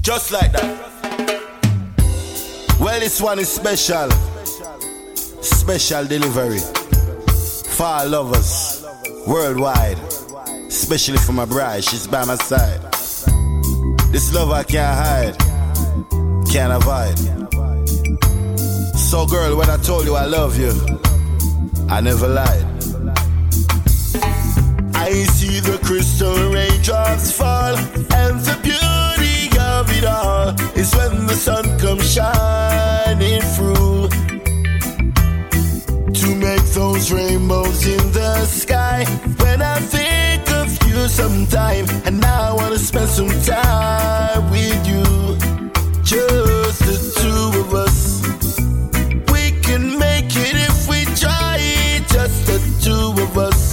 Just like that. Well, this one is special. Special delivery for our lovers worldwide. Especially for my bride, she's by my side. This love I can't hide, can't avoid. So girl, when I told you I love you, I never lied. I see the crystal raindrops fall, and the beauty of it all is when the sun comes shining through to make those rainbows in the sky. When I think of you sometime, and now I wanna spend some time with you, just the two of us. We can make it if we try, just the two of us.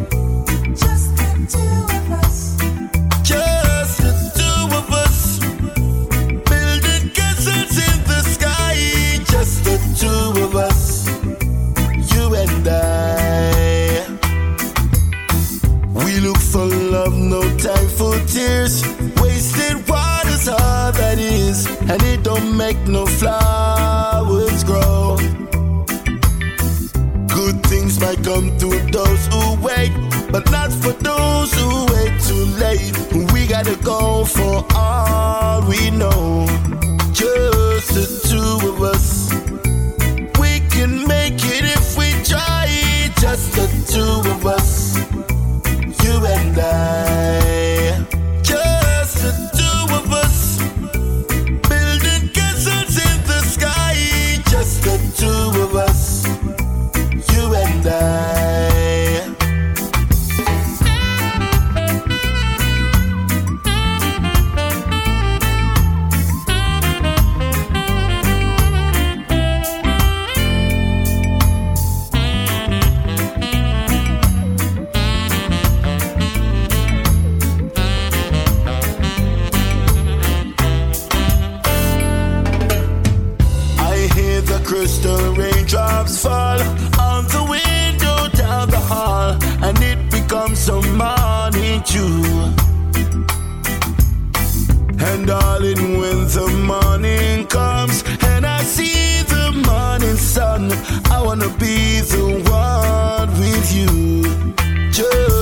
Time for tears, wasted water's all that is, and it don't make no flowers grow. Good things might come to those who wait, but not for those who wait too late. We gotta go for all we know, just the two of us. We can make it if we try, just the two of us. You and I. Crystal raindrops fall on the window down the hall, and it becomes some morning dew. And darling, when the morning comes and I see the morning sun, I wanna be the one with you. Just